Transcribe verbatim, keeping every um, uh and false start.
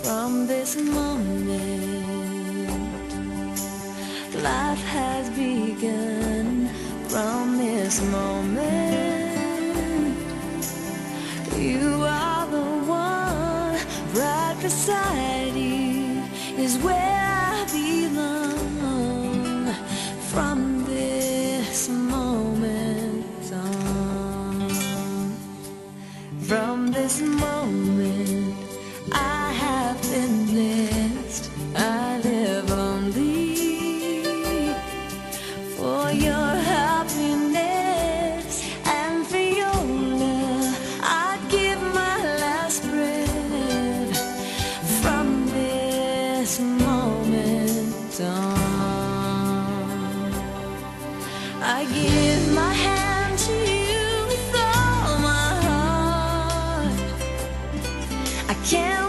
From this moment, life has begun. From this moment, you are the one. Right beside you is where I belong. From this moment on, from this moment, I have been blessed. I live only for your happiness and for your love. I'd give my last breath. From this moment on, I give my hand to you with all my heart. I can't